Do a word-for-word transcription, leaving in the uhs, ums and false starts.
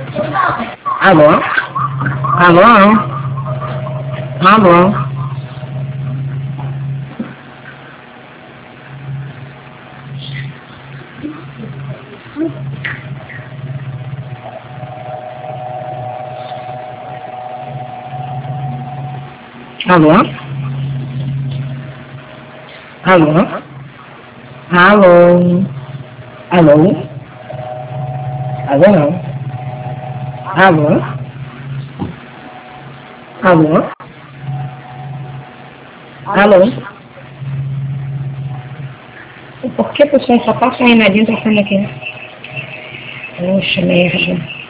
Alô? Alô? Alô? Alô? Alô? Alô? Alô? Alô? Alô? Alô? Alô? Por que a pessoa só passa aí na linha telefone aqui? Poxa, merda.